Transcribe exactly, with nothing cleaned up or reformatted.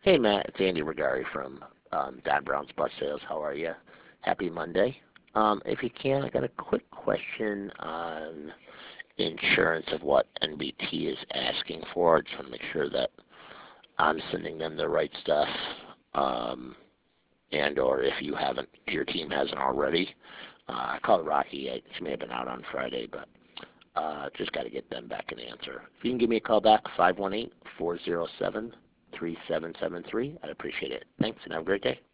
Hey Matt, it's Andy Regari from um, Don Brown's Bus Sales. How are you? Happy Monday. Um, if you can, I got a quick question on insurance of what N B T is asking for. I just want to make sure that I'm sending them the right stuff, um, and or if you haven't, your team hasn't already. Uh, I called Rocky. I, she may have been out on Friday, but uh, just got to get them back an answer. If you can give me a call back, five one eight, four zero seven, three seven seven three, I'd appreciate it. Thanks, and have a great day.